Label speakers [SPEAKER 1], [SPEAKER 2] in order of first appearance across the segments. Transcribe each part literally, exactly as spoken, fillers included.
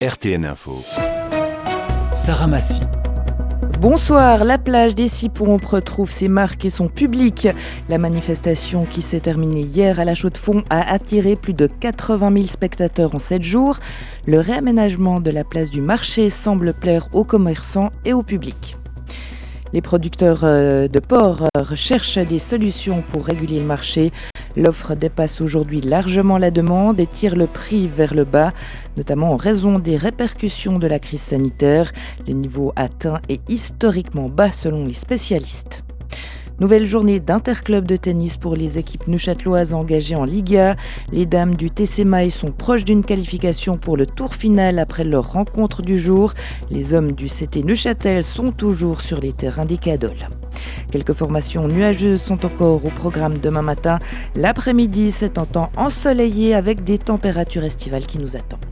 [SPEAKER 1] R T N Info. Sarah Massy.
[SPEAKER 2] Bonsoir, la plage des Six-Pompes retrouve ses marques et son public. La manifestation qui s'est terminée hier à la Chaux-de-Fonds a attiré plus de quatre-vingt mille spectateurs en sept jours. Le réaménagement de la place du marché semble plaire aux commerçants et au public. Les producteurs de porc recherchent des solutions pour réguler le marché. L'offre dépasse aujourd'hui largement la demande et tire le prix vers le bas, notamment en raison des répercussions de la crise sanitaire. Le niveau atteint est historiquement bas selon les spécialistes. Nouvelle journée d'interclub de tennis pour les équipes neuchâteloises engagées en Liga. Les dames du T C Maille sont proches d'une qualification pour le tour final après leur rencontre du jour. Les hommes du C T Neuchâtel sont toujours sur les terrains des Cadoles. Quelques formations nuageuses sont encore au programme demain matin. L'après-midi, c'est un temps ensoleillé avec des températures estivales qui nous attendent.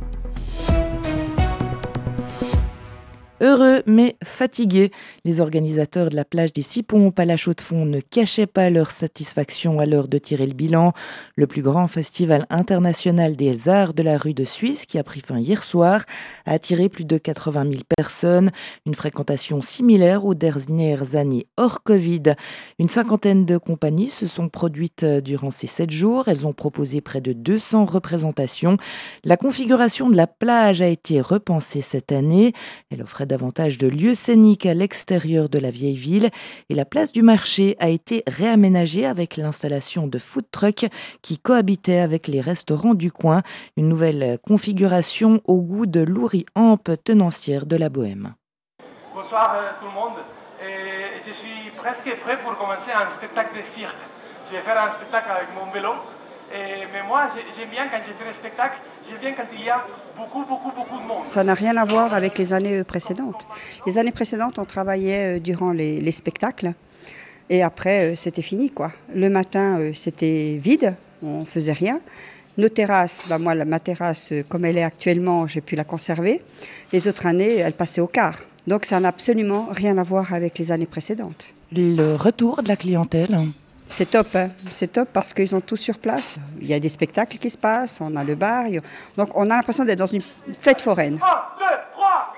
[SPEAKER 2] Heureux mais fatigués, les organisateurs de la plage des Six-Pompes à la Chaux-de-Fonds ne cachaient pas leur satisfaction à l'heure de tirer le bilan. Le plus grand festival international des arts de la rue de Suisse, qui a pris fin hier soir, a attiré plus de quatre-vingt mille personnes, une fréquentation similaire aux dernières années hors Covid. Une cinquantaine de compagnies se sont produites durant ces sept jours. Elles ont proposé près de deux cents représentations. La configuration de la plage a été repensée cette année. Elle offrait davantage de lieux scéniques à l'extérieur de la vieille ville et la place du marché a été réaménagée avec l'installation de food trucks qui cohabitaient avec les restaurants du coin. Une nouvelle configuration au goût de Loury Ampe, tenancière de la Bohème.
[SPEAKER 3] Bonsoir euh, tout le monde. Et je suis presque prêt pour commencer un spectacle de cirque. Je vais faire un spectacle avec mon vélo. Et, mais moi, j'aime bien quand j'ai fait le spectacle, j'aime bien quand il y a beaucoup, beaucoup, beaucoup de monde.
[SPEAKER 4] Ça n'a rien à voir avec les années précédentes. Les années précédentes, on travaillait durant les, les spectacles et après, c'était fini, quoi. Le matin, c'était vide, on faisait rien. Nos terrasses, bah moi, ma terrasse, comme elle est actuellement, j'ai pu la conserver. Les autres années, elle passait au quart. Donc, ça n'a absolument rien à voir avec les années précédentes.
[SPEAKER 2] Le retour de la clientèle ?
[SPEAKER 4] C'est top, hein. C'est top parce qu'ils sont tous sur place. Il y a des spectacles qui se passent, on a le bar. Donc on a l'impression d'être dans une fête foraine.
[SPEAKER 3] un, deux, trois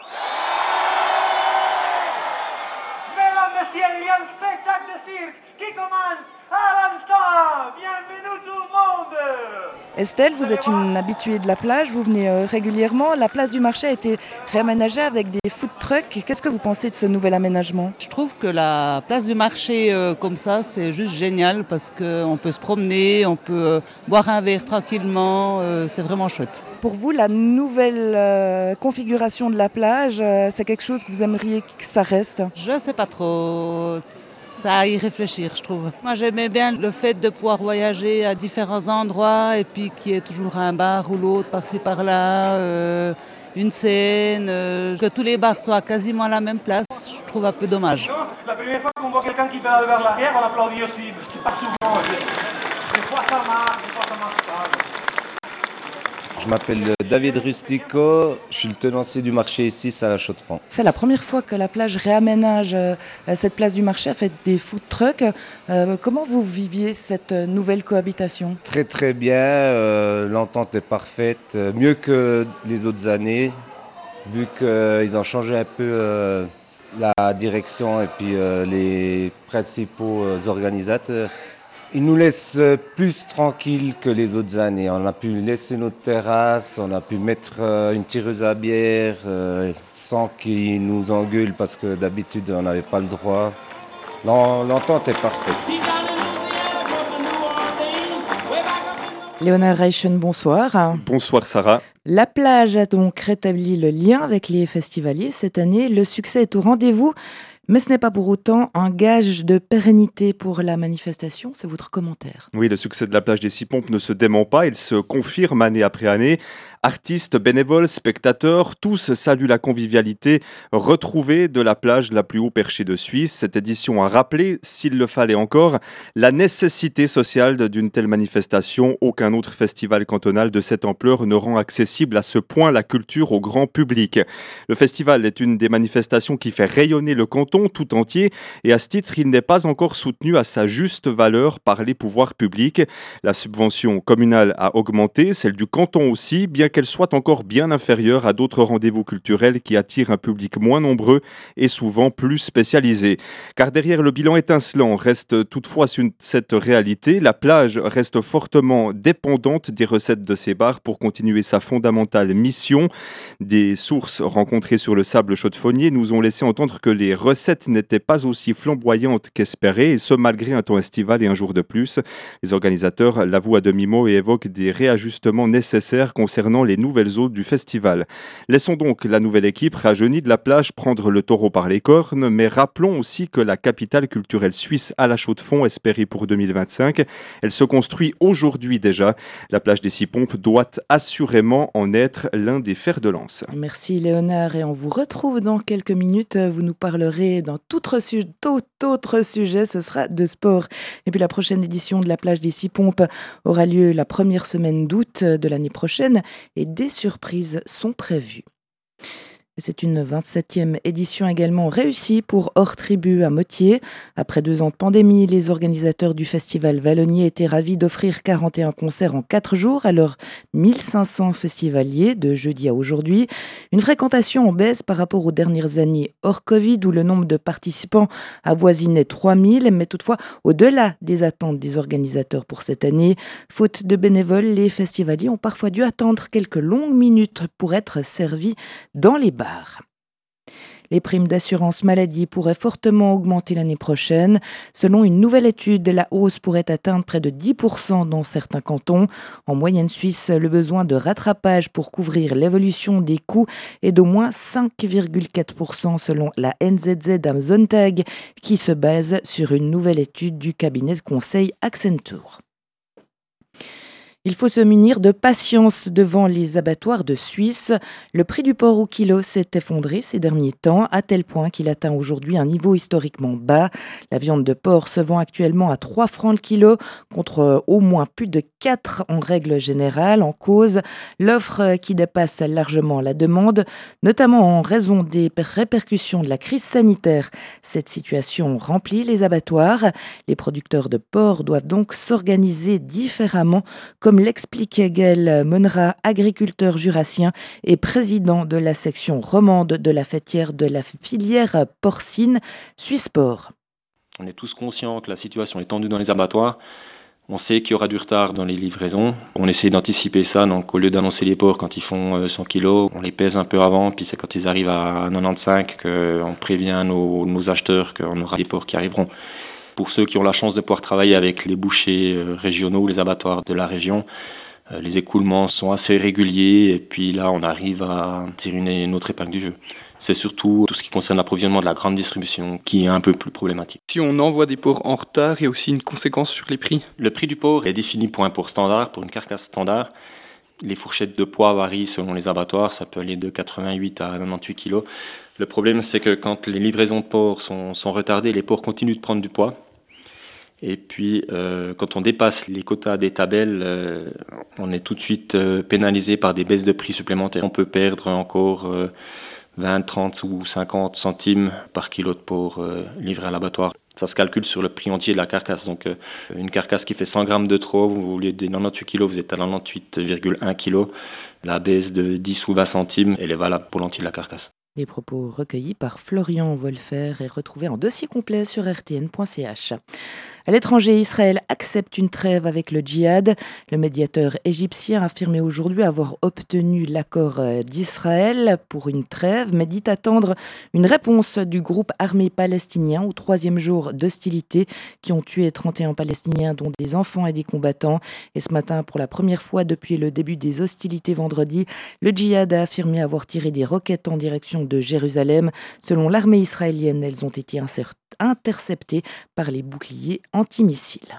[SPEAKER 3] Mesdames, messieurs, il y a un spectacle de cirque qui commence à l'instant. Bienvenue tout le monde.
[SPEAKER 2] Estelle, vous êtes une habituée de la plage, vous venez euh, régulièrement. La place du marché a été réaménagée avec des food trucks. Qu'est-ce que vous pensez de ce nouvel aménagement ?
[SPEAKER 5] Je trouve que la place du marché euh, comme ça, c'est juste génial parce qu'on peut se promener, on peut euh, boire un verre tranquillement, euh, c'est vraiment chouette.
[SPEAKER 2] Pour vous, la nouvelle euh, configuration de la plage, euh, c'est quelque chose que vous aimeriez que ça reste ?
[SPEAKER 5] Je ne sais pas trop. Ça à y réfléchir, je trouve. Moi, j'aimais bien le fait de pouvoir voyager à différents endroits et puis qu'il y ait toujours un bar ou l'autre par-ci par-là, euh, une scène, euh, que tous les bars soient quasiment à la même place. Je trouve un peu dommage.
[SPEAKER 3] La première fois qu'on voit quelqu'un qui pédale vers l'arrière, on applaudit aussi. C'est pas souvent. Des fois ça marche, des fois ça marche pas.
[SPEAKER 6] Je m'appelle David Rustico, je suis le tenancier du marché ici à la Chaux-de-Fonds.
[SPEAKER 2] C'est la première fois que la plage réaménage euh, cette place du marché, a fait des food trucks. Euh, comment vous viviez cette nouvelle cohabitation ?
[SPEAKER 6] Très très bien, euh, l'entente est parfaite, euh, mieux que les autres années, vu qu'ils euh, ont changé un peu euh, la direction et puis euh, les principaux euh, organisateurs. Ils nous laissent plus tranquilles que les autres années. On a pu laisser notre terrasse, on a pu mettre une tireuse à bière euh, sans qu'ils nous engueulent parce que d'habitude on n'avait pas le droit. L'entente est parfaite.
[SPEAKER 2] Léonard Reichen, bonsoir.
[SPEAKER 7] Bonsoir Sarah.
[SPEAKER 2] La plage a donc rétabli le lien avec les festivaliers cette année. Le succès est au rendez-vous. Mais ce n'est pas pour autant un gage de pérennité pour la manifestation, c'est votre commentaire.
[SPEAKER 7] Oui, le succès de la plage des Six-Pompes ne se dément pas, il se confirme année après année. Artistes, bénévoles, spectateurs, tous saluent la convivialité retrouvée de la plage la plus haut perchée de Suisse. Cette édition a rappelé, s'il le fallait encore, la nécessité sociale d'une telle manifestation. Aucun autre festival cantonal de cette ampleur ne rend accessible à ce point la culture au grand public. Le festival est une des manifestations qui fait rayonner le canton tout entier et à ce titre, il n'est pas encore soutenu à sa juste valeur par les pouvoirs publics. La subvention communale a augmenté, celle du canton aussi, bien qu'elle soit encore bien inférieure à d'autres rendez-vous culturels qui attirent un public moins nombreux et souvent plus spécialisé. Car derrière le bilan étincelant reste toutefois cette réalité. La plage reste fortement dépendante des recettes de ces bars pour continuer sa fondamentale mission. Des sources rencontrées sur le sable chaux-de-fonnier nous ont laissé entendre que les recettes n'étaient pas aussi flamboyantes qu'espérées, et ce malgré un temps estival et un jour de plus. Les organisateurs l'avouent à demi-mot et évoquent des réajustements nécessaires concernant les nouvelles eaux du festival. Laissons donc la nouvelle équipe rajeunie de la plage prendre le taureau par les cornes, mais rappelons aussi que la capitale culturelle suisse à la Chaux-de-Fonds, espérée pour deux mille vingt-cinq, elle se construit aujourd'hui déjà. La plage des Six Pompes doit assurément en être l'un des fers de lance.
[SPEAKER 2] Merci Léonard, et on vous retrouve dans quelques minutes. Vous nous parlerez d'un tout autre, su- tout autre sujet, ce sera de sport. Et puis la prochaine édition de la plage des Six Pompes aura lieu la première semaine d'août de l'année prochaine, et des surprises sont prévues. C'est une vingt-septième édition également réussie pour Hors Tribu à Motier. Après deux ans de pandémie, les organisateurs du festival Vallonnier étaient ravis d'offrir quarante et un concerts en quatre jours à leurs mille cinq cents festivaliers de jeudi à aujourd'hui. Une fréquentation en baisse par rapport aux dernières années hors Covid, où le nombre de participants avoisinait trois mille, mais toutefois au-delà des attentes des organisateurs pour cette année. Faute de bénévoles, les festivaliers ont parfois dû attendre quelques longues minutes pour être servis dans les bars. Les primes d'assurance maladie pourraient fortement augmenter l'année prochaine. Selon une nouvelle étude, la hausse pourrait atteindre près de dix pour cent dans certains cantons. En moyenne suisse, le besoin de rattrapage pour couvrir l'évolution des coûts est d'au moins cinq virgule quatre pour cent selon la N Z Z am Sonntag, qui se base sur une nouvelle étude du cabinet de conseil Accenture. Il faut se munir de patience devant les abattoirs de Suisse. Le prix du porc au kilo s'est effondré ces derniers temps, à tel point qu'il atteint aujourd'hui un niveau historiquement bas. La viande de porc se vend actuellement à trois francs le kilo, contre au moins plus de quatre en règle générale. En cause, l'offre qui dépasse largement la demande, notamment en raison des répercussions de la crise sanitaire. Cette situation remplit les abattoirs. Les producteurs de porc doivent donc s'organiser différemment, comme l'explique Gaël Monera, agriculteur jurassien et président de la section romande de la fêtière de la filière porcine Suisse-Porc.
[SPEAKER 8] On est tous conscients que la situation est tendue dans les abattoirs. On sait qu'il y aura du retard dans les livraisons. On essaie d'anticiper ça, donc au lieu d'annoncer les porcs quand ils font cent kilos, on les pèse un peu avant, puis c'est quand ils arrivent à quatre-vingt-quinze qu'on prévient nos, nos acheteurs qu'on aura des porcs qui arriveront. Pour ceux qui ont la chance de pouvoir travailler avec les bouchers régionaux, les abattoirs de la région, les écoulements sont assez réguliers et puis là on arrive à tirer une, une autre épingle du jeu. C'est surtout tout ce qui concerne l'approvisionnement de la grande distribution qui est un peu plus problématique.
[SPEAKER 9] Si on envoie des porcs en retard, il y a aussi une conséquence sur les prix.
[SPEAKER 8] Le prix du porc est défini pour un porc standard, pour une carcasse standard. Les fourchettes de poids varient selon les abattoirs, ça peut aller de quatre-vingt-huit à quatre-vingt-dix-huit kilos. Le problème, c'est que quand les livraisons de porc sont, sont retardées, les porcs continuent de prendre du poids. Et puis, euh, quand on dépasse les quotas des tabelles, euh, on est tout de suite euh, pénalisé par des baisses de prix supplémentaires. On peut perdre encore euh, vingt, trente ou cinquante centimes par kilo de porc euh, livré à l'abattoir. Ça se calcule sur le prix entier de la carcasse. Donc, euh, une carcasse qui fait cent grammes de trop, au lieu de quatre-vingt-dix-huit kilos, vous êtes à quatre-vingt-dix-huit virgule un kilos. La baisse de dix ou vingt centimes, elle est valable pour l'entier de la carcasse.
[SPEAKER 2] Les propos recueillis par Florian Wolfer et retrouvés en dossier complet sur r t n point c h. À l'étranger, Israël accepte une trêve avec le djihad. Le médiateur égyptien a affirmé aujourd'hui avoir obtenu l'accord d'Israël pour une trêve, mais dit attendre une réponse du groupe armé palestinien au troisième jour d'hostilité qui ont tué trente et un Palestiniens, dont des enfants et des combattants. Et ce matin, pour la première fois depuis le début des hostilités vendredi, le djihad a affirmé avoir tiré des roquettes en direction de Jérusalem. Selon l'armée israélienne, elles ont été incertaines. interceptées par les boucliers antimissiles.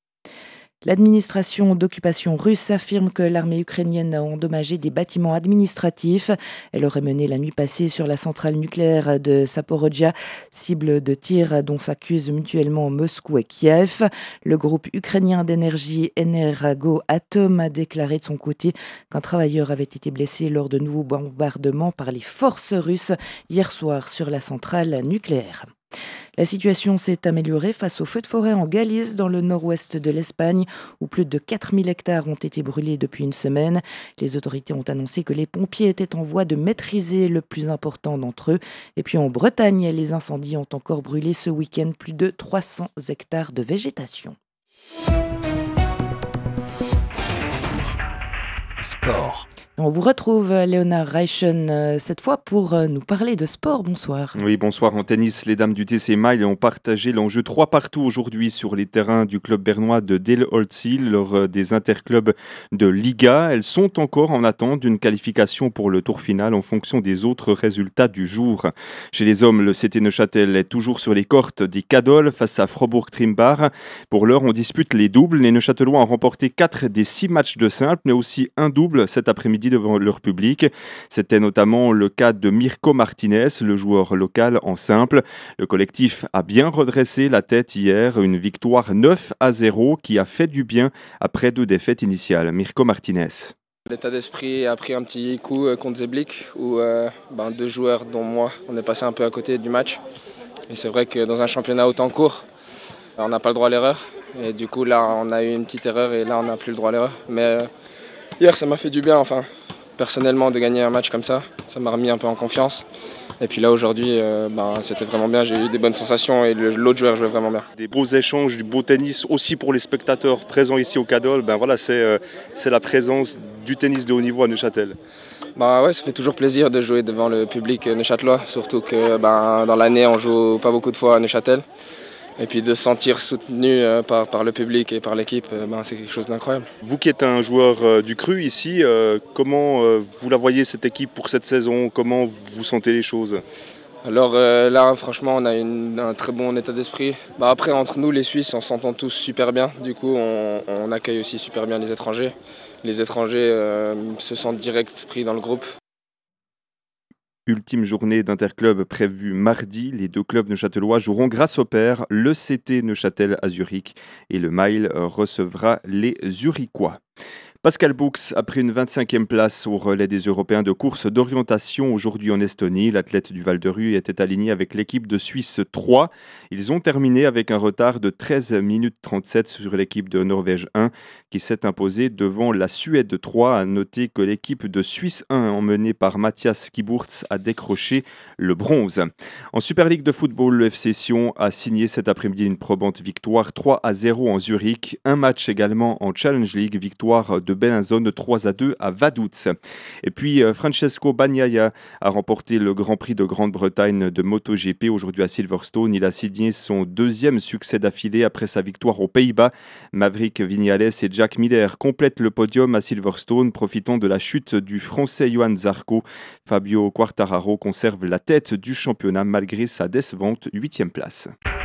[SPEAKER 2] L'administration d'occupation russe affirme que l'armée ukrainienne a endommagé des bâtiments administratifs. Elle aurait mené la nuit passée sur la centrale nucléaire de Zaporijia, cible de tir dont s'accusent mutuellement Moscou et Kiev. Le groupe ukrainien d'énergie Energoatom a déclaré de son côté qu'un travailleur avait été blessé lors de nouveaux bombardements par les forces russes hier soir sur la centrale nucléaire. La situation s'est améliorée face aux feux de forêt en Galice, dans le nord-ouest de l'Espagne, où plus de quatre mille hectares ont été brûlés depuis une semaine. Les autorités ont annoncé que les pompiers étaient en voie de maîtriser le plus important d'entre eux. Et puis en Bretagne, les incendies ont encore brûlé ce week-end plus de trois cents hectares de végétation.
[SPEAKER 1] Sport.
[SPEAKER 2] On vous retrouve, Léonard Reichen, cette fois pour nous parler de sport. Bonsoir.
[SPEAKER 7] Oui, bonsoir. En tennis, les dames du T C Mile ont partagé l'enjeu trois partout aujourd'hui sur les terrains du club bernois de Dale-Holtzy lors des interclubs de Liga. Elles sont encore en attente d'une qualification pour le tour final en fonction des autres résultats du jour. Chez les hommes, le C T Neuchâtel est toujours sur les cortes des Cadol face à Frobourg-Trimbach. Pour l'heure, on dispute les doubles. Les Neuchâtelois ont remporté quatre des six matchs de simple, mais aussi un double cet après-midi devant leur public. C'était notamment le cas de Mirko Martinez, le joueur local en simple. Le collectif a bien redressé la tête hier, une victoire neuf à zéro qui a fait du bien après deux défaites initiales. Mirko Martinez.
[SPEAKER 10] L'état d'esprit a pris un petit coup contre Zeblik où euh, ben, deux joueurs dont moi, on est passé un peu à côté du match. Et c'est vrai que dans un championnat autant court, on n'a pas le droit à l'erreur. Et du coup là on a eu une petite erreur et là on n'a plus le droit à l'erreur. Mais euh, hier ça m'a fait du bien, enfin personnellement, de gagner un match comme ça, ça m'a remis un peu en confiance. Et puis là aujourd'hui, euh, ben, c'était vraiment bien, j'ai eu des bonnes sensations et le, l'autre joueur jouait vraiment bien.
[SPEAKER 7] Des beaux échanges, du beau tennis aussi pour les spectateurs présents ici au Cadol. Ben voilà, c'est, euh, c'est la présence du tennis de haut niveau à Neuchâtel.
[SPEAKER 10] Bah ouais, ça fait toujours plaisir de jouer devant le public neuchâtelois, surtout que ben, dans l'année on joue pas beaucoup de fois à Neuchâtel. Et puis de se sentir soutenu euh, par, par le public et par l'équipe, euh, ben, c'est quelque chose d'incroyable.
[SPEAKER 7] Vous qui êtes un joueur euh, du Cru ici, euh, comment euh, vous la voyez cette équipe pour cette saison? Comment vous sentez les choses?
[SPEAKER 10] Alors euh, là, franchement, on a une, un très bon état d'esprit. Bah, après, entre nous, les Suisses, on s'entend tous super bien. Du coup, on, on accueille aussi super bien les étrangers. Les étrangers euh, se sentent direct pris dans le groupe.
[SPEAKER 7] Ultime journée d'interclub prévue mardi. Les deux clubs neuchâtelois joueront grâce au pair. Le C T Neuchâtel à Zurich et le Mile recevra les Zurichois. Pascal Bux a pris une vingt-cinquième place au relais des Européens de course d'orientation aujourd'hui en Estonie. L'athlète du Val-de-Rue était aligné avec l'équipe de Suisse trois. Ils ont terminé avec un retard de treize minutes trente-sept sur l'équipe de Norvège un qui s'est imposée devant la Suède trois. À noter que l'équipe de Suisse un, emmenée par Mathias Kiburtz, a décroché le bronze. En Super League de football, le F C Sion a signé cet après-midi une probante victoire trois à zéro en Zurich. Un match également en Challenge League, victoire de Bellinzone trois à deux à Vaduz. Et puis Francesco Bagnaia a remporté le Grand Prix de Grande-Bretagne de MotoGP aujourd'hui à Silverstone. Il a signé son deuxième succès d'affilée après sa victoire aux Pays-Bas. Maverick Viñales et Jack Miller complètent le podium à Silverstone, profitant de la chute du Français Johan Zarco. Fabio Quartararo conserve la tête du championnat malgré sa décevante huitième place.